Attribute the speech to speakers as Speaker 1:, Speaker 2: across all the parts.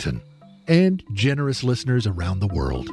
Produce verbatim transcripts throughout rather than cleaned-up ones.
Speaker 1: Fredericton, and generous listeners around the world.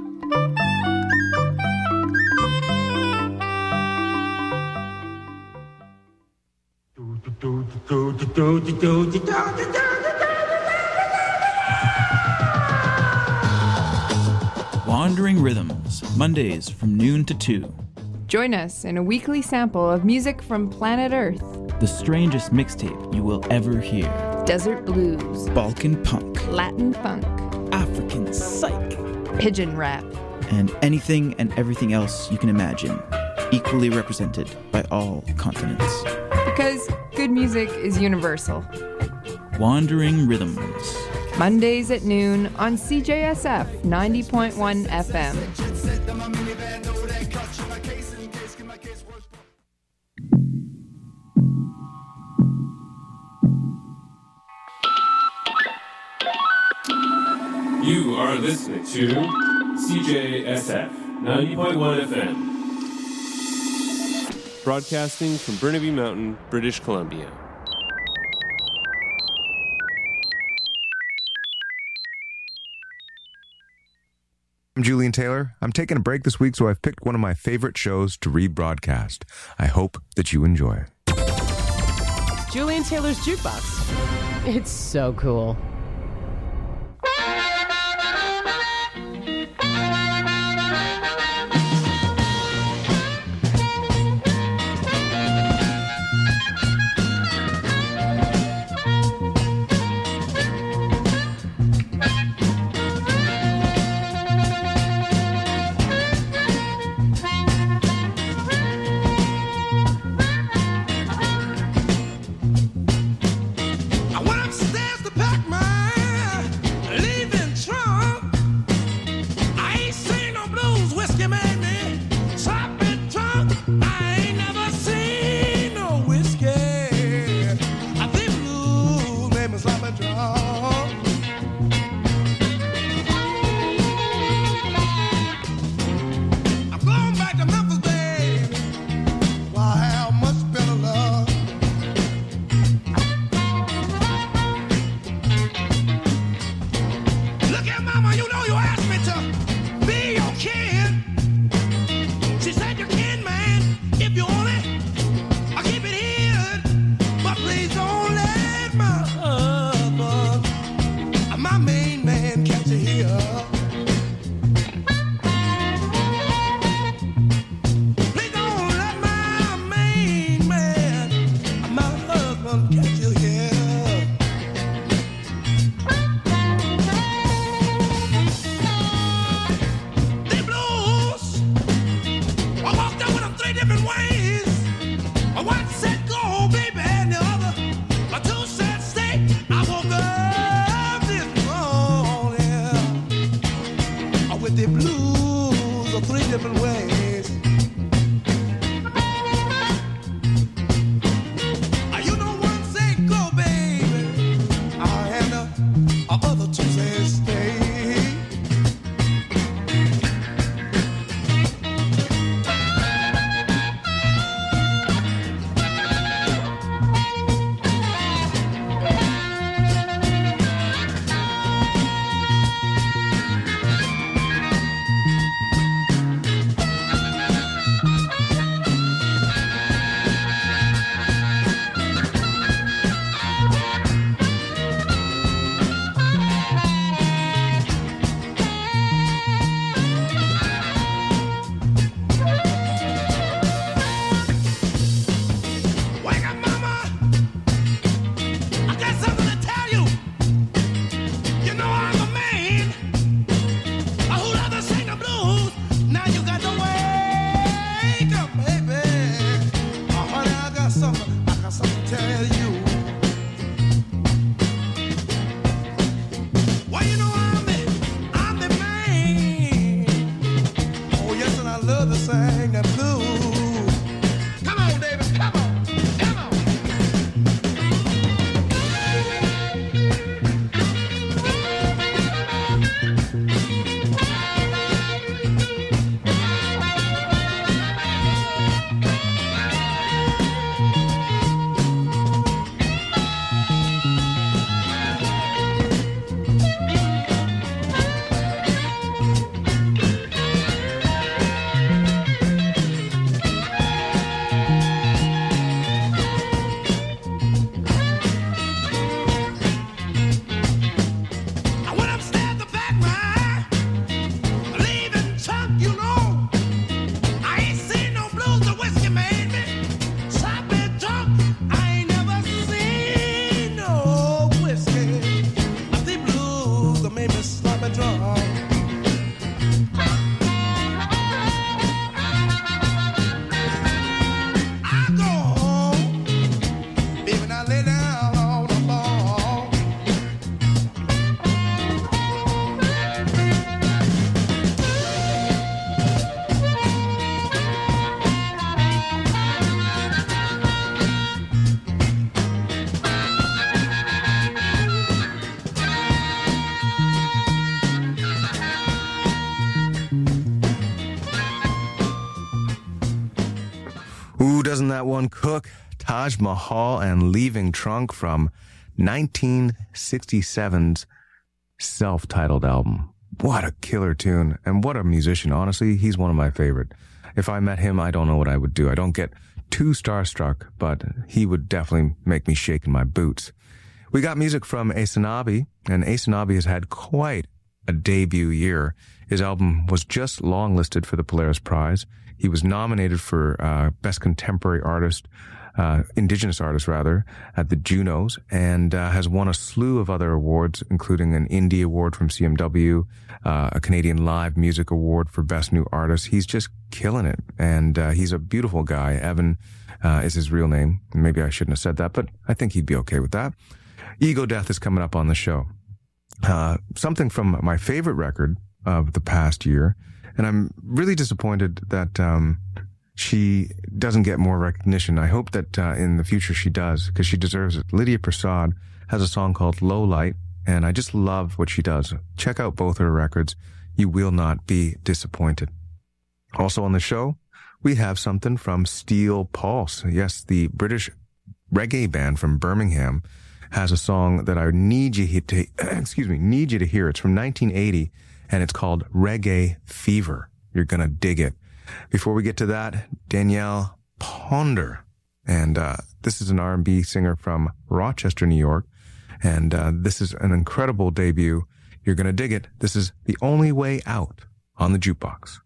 Speaker 2: Wandering Rhythms, Mondays from noon to two.
Speaker 3: Join us in a weekly sample of music from planet Earth.
Speaker 2: The strangest mixtape you will ever hear.
Speaker 3: Desert blues,
Speaker 2: Balkan punk,
Speaker 3: Latin funk,
Speaker 2: African psych,
Speaker 3: pigeon rap,
Speaker 2: and anything and everything else you can imagine, equally represented by all continents.
Speaker 3: Because good music is universal.
Speaker 2: Wandering Rhythms.
Speaker 3: Mondays at noon on C J S F ninety point one F M.
Speaker 4: You are listening to C J S F ninety point one F M. Broadcasting from Burnaby Mountain, British Columbia.
Speaker 5: I'm Julian Taylor. I'm taking a break this week, so I've picked one of my favorite shows to rebroadcast. I hope that you enjoy.
Speaker 6: Julian Taylor's Jukebox. It's so cool.
Speaker 5: that one, Cook, Taj Mahal, and Leaving Trunk from nineteen sixty-seven's self-titled album. What a killer tune, and what a musician. Honestly, he's one of my favorite. If I met him, I don't know what I would do. I don't get too starstruck, but he would definitely make me shake in my boots. We got music from Aysanabee, and Aysanabee has had quite a debut year. His album was just longlisted for the Polaris Prize. He was nominated for uh, Best Contemporary Artist, uh, Indigenous Artist rather, at the Junos, and uh, has won a slew of other awards, including an Indie Award from C M W, uh, a Canadian Live Music Award for Best New Artist. He's just killing it, and uh, he's a beautiful guy. Evan uh, is his real name. Maybe I shouldn't have said that, but I think he'd be okay with that. Ego Death is coming up on the show. Uh, something from my favorite record of the past year, and I'm really disappointed that um, she doesn't get more recognition. I hope that uh, in the future she does, because she deserves it. Lydia Prasad has a song called Low Light, and I just love what she does. Check out both her records. You will not be disappointed. Also on the show, we have something from Steel Pulse. Yes, the British reggae band from Birmingham has a song that I need you to, excuse me, need you to hear. It's from nineteen eighty, and it's called Reggae Fever. You're gonna dig it. Before we get to that, Danielle Ponder, and uh, this is an R and B singer from Rochester, New York, and uh, this is an incredible debut. You're gonna dig it. This is The Only Way Out on the Jukebox.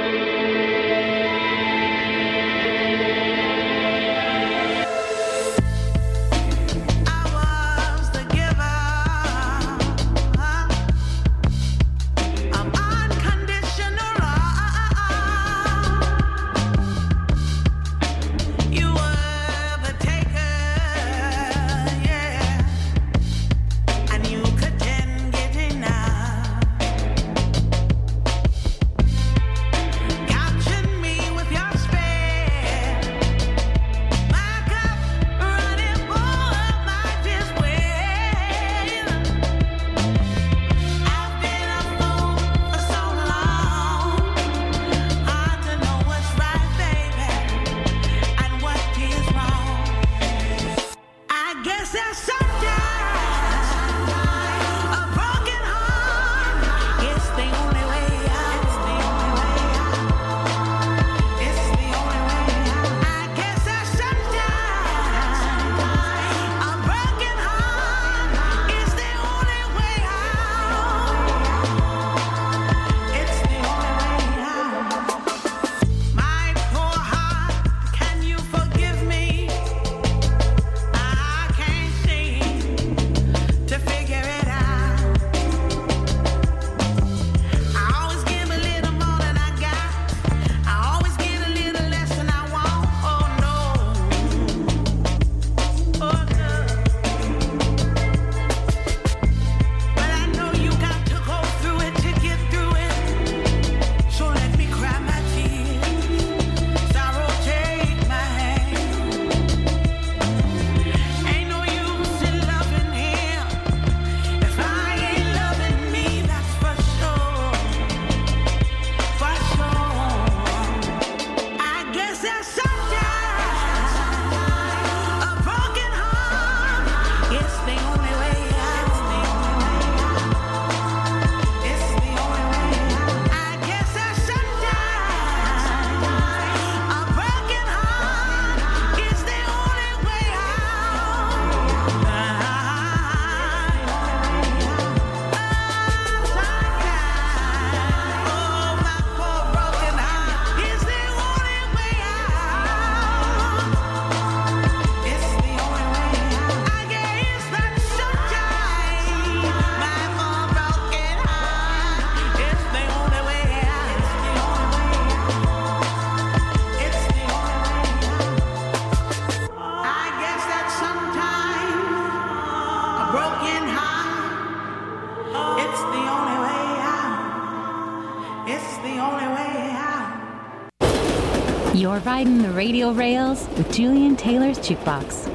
Speaker 7: You're riding the radio rails with Julian Taylor's Jukebox.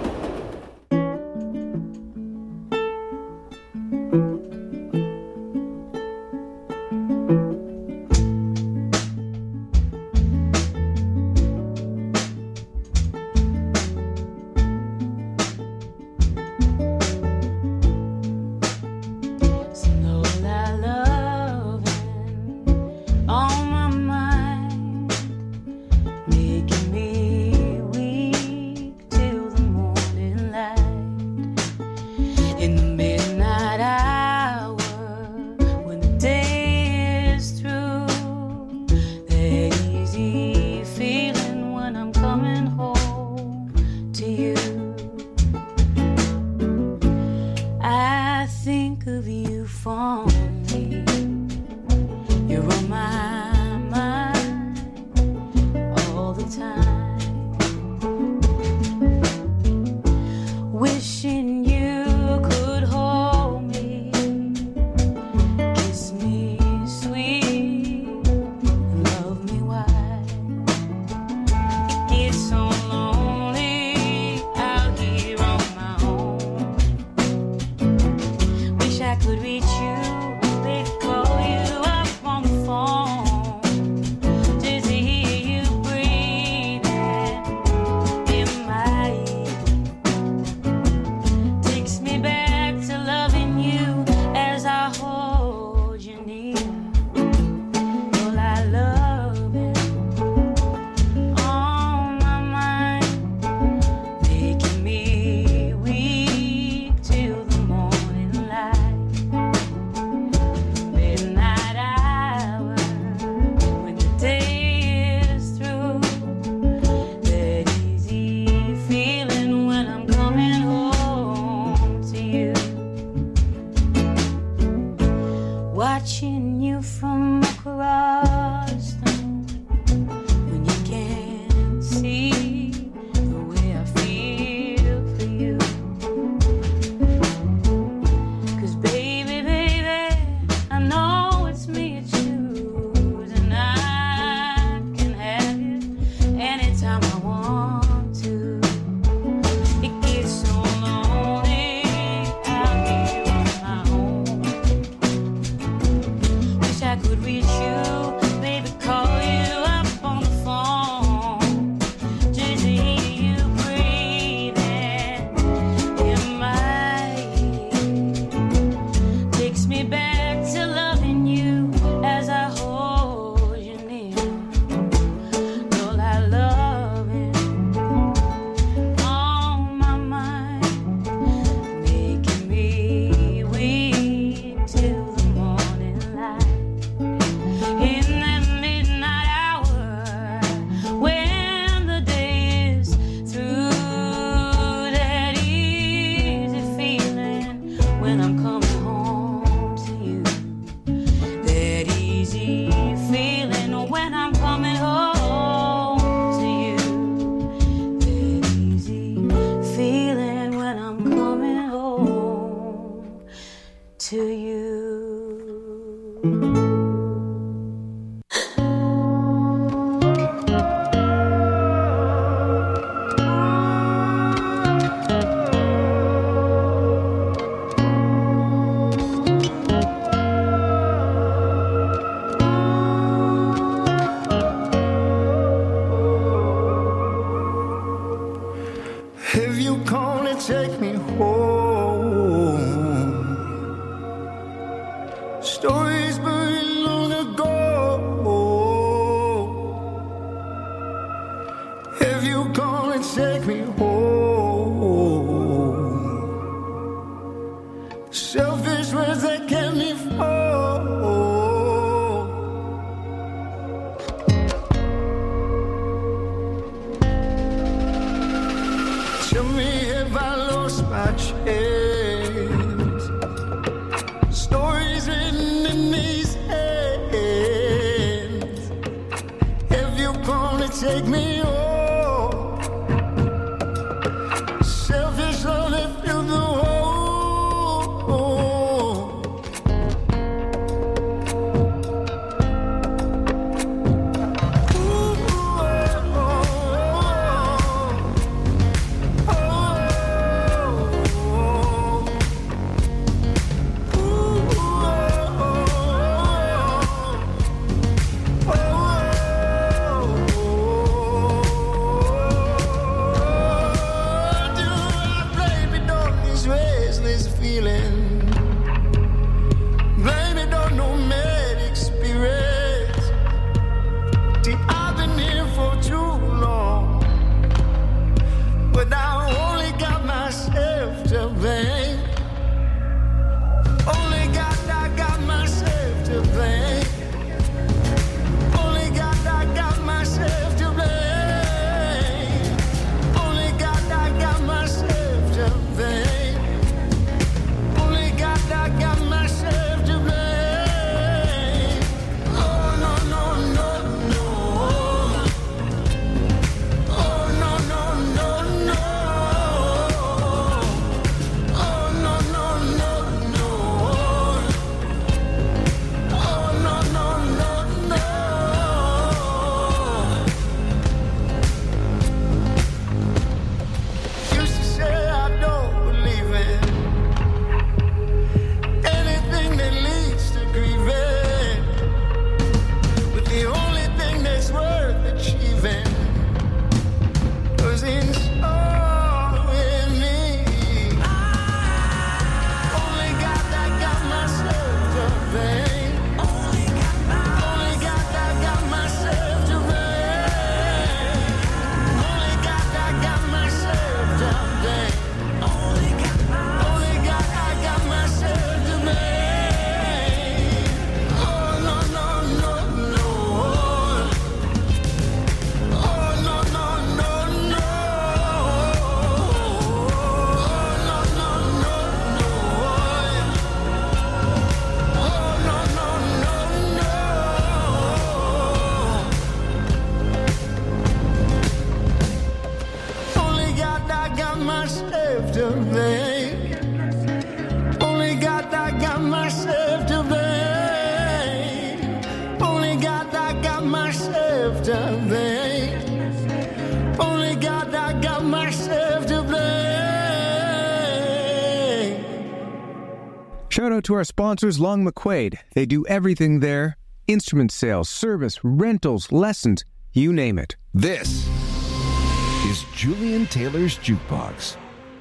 Speaker 8: watching you from across the moon when you can't see the way I feel for you. 'Cause baby, baby, I know it's me you choose, and I can have you anytime I want to. It gets so lonely out here on my own. Wish I could reach you, baby, call you up on the phone, just to hear you breathing in my ear. Takes me back to loving you as I hold you near. All I love is on my mind, making me weep till the morning light. In that midnight hour, when the day is through, that easy feeling when I'm coming home to you. That easy feeling when I'm coming home to you. That easy feeling when I'm coming home to you.
Speaker 9: If you come and take me home, stories buried long ago. If you come and take me home, selfish words that can't be fall. Tell me if I lost my chance. Stories written in these hands. If you come to take me home, selfish love that filled the hole. Oh, to blame. Only God, I got myself to blame.
Speaker 5: Shout out to our sponsors, Long McQuaid. They do everything there. Instrument sales, service, rentals, lessons, you name it.
Speaker 10: This is Julian Taylor's Jukebox.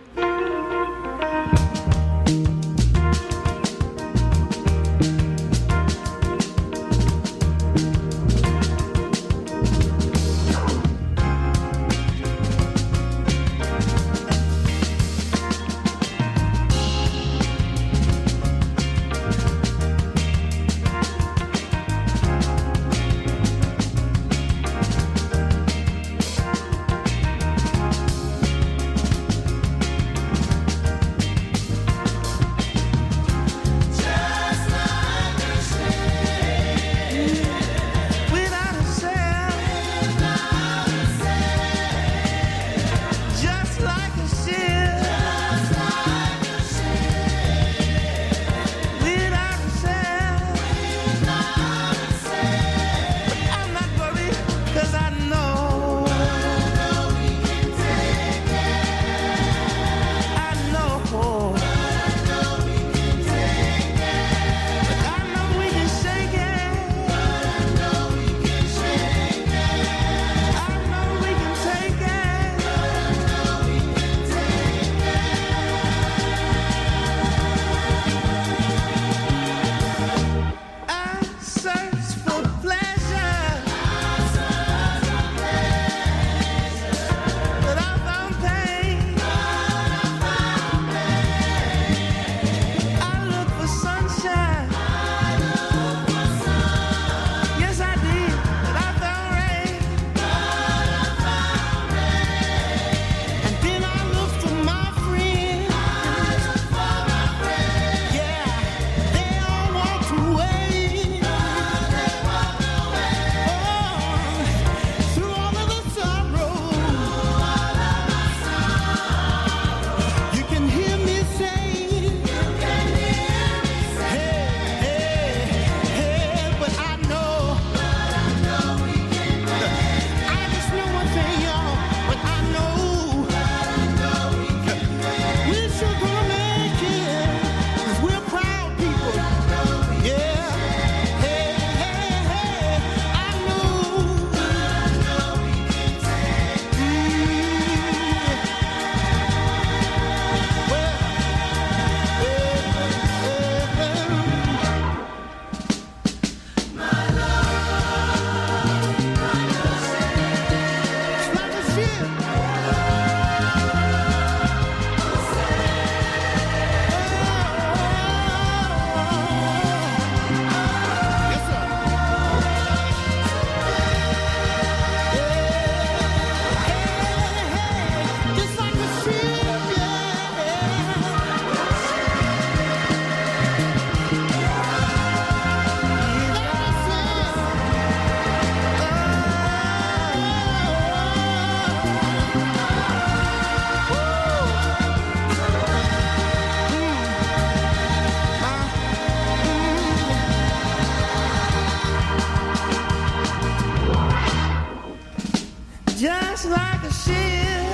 Speaker 9: Just like a ship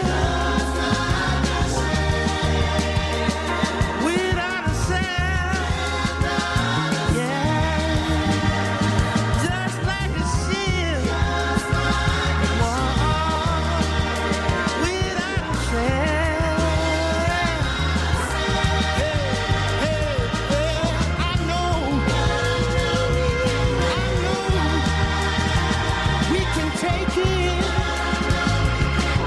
Speaker 9: without a sail. Yeah, just like a ship without a sail. Hey, hey, hey, I know, I know we can take it.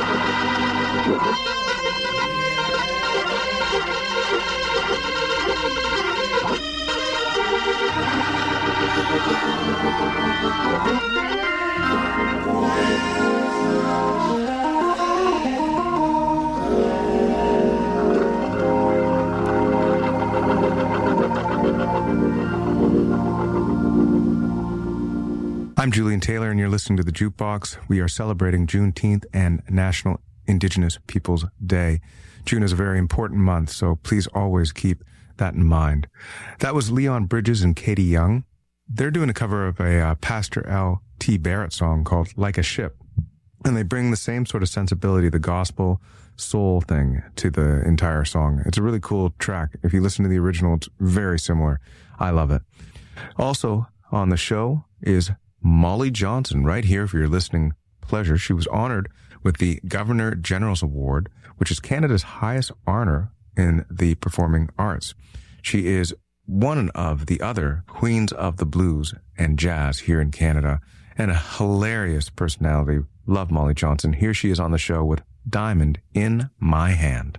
Speaker 5: I'm Julian Taylor, and you're listening to The Jukebox. We are celebrating Juneteenth and National Indigenous Peoples Day. June is a very important month, so please always keep that in mind. That was Leon Bridges and Katie Young. They're doing a cover of a uh, Pastor L T Barrett song called Like a Ship, and they bring the same sort of sensibility, the gospel soul thing, to the entire song. It's a really cool track. If you listen to the original, it's very similar. I love it. Also on the show is Molly Johnson, right here for your listening pleasure. She was honored with the Governor General's Award, which is Canada's highest honor in the performing arts. She is one of the other queens of the blues and jazz here in Canada, and a hilarious personality. Love Molly Johnson. Here she is on the show with Diamond in My Hand.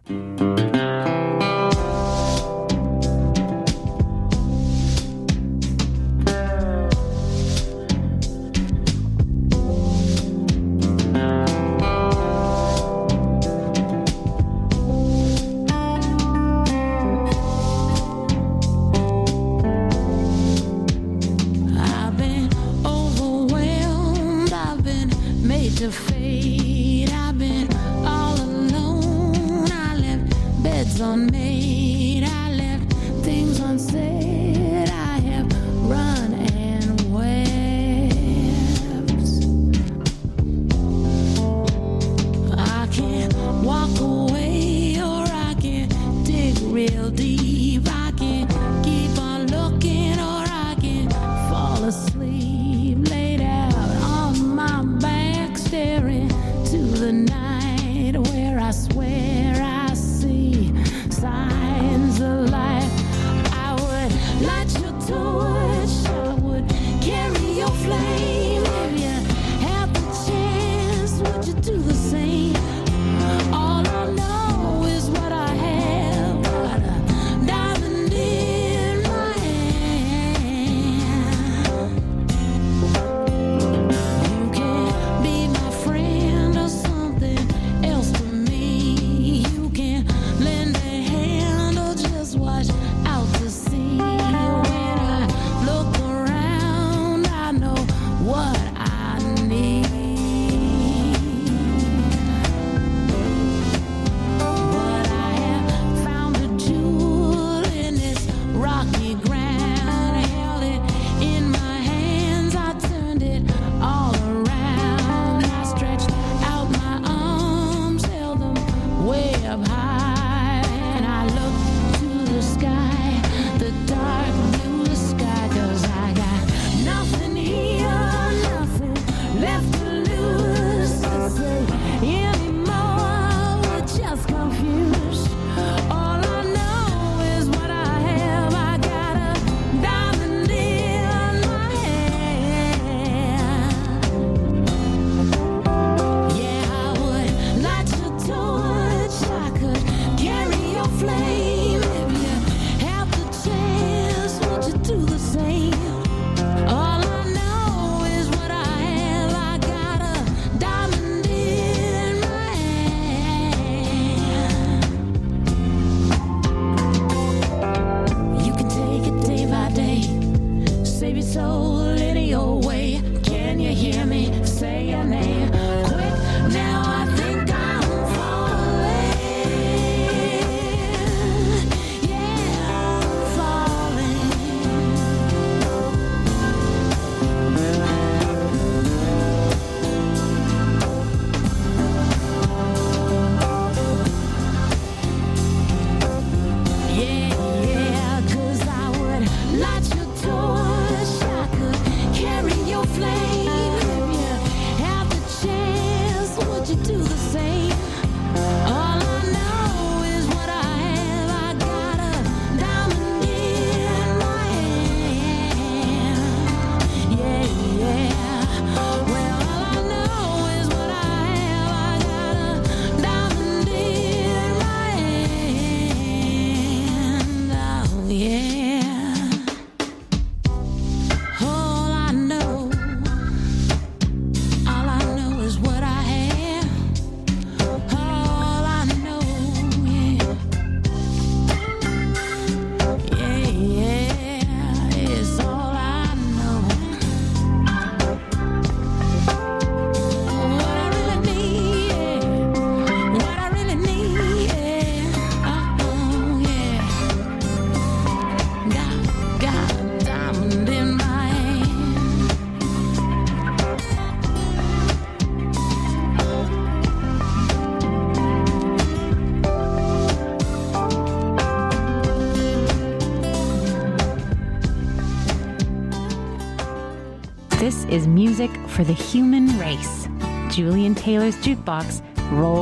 Speaker 8: To fade, I've been all alone. I left beds unmade, I left things unsaid. I have run and wept. I can walk away, or I can dig real deep. I can keep on looking, or I can fall asleep, laid out on my back, staring to the night where I swear I see silence.
Speaker 7: This is music for the human race. Julian Taylor's Jukebox. Roll